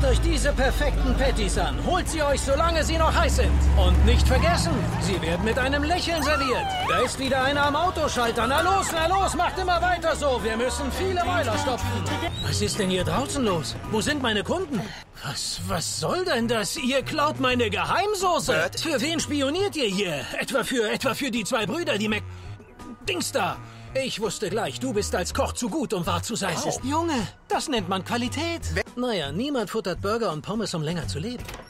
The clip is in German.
Schaut euch diese perfekten Patties an. Holt sie euch, solange sie noch heiß sind. Und nicht vergessen, sie werden mit einem Lächeln serviert. Da ist wieder einer am Autoschalter. Na los, macht immer weiter so. Wir müssen viele Mäuler stopfen. Was ist denn hier draußen los? Wo sind meine Kunden? Was soll denn das? Ihr klaut meine Geheimsoße. Bert? Für wen spioniert ihr hier? Etwa für die zwei Brüder, die Dings da. Ich wusste gleich, du bist als Koch zu gut, um wahr zu sein. Oh. Junge, das nennt man Qualität. Naja, niemand futtert Burger und Pommes, um länger zu leben.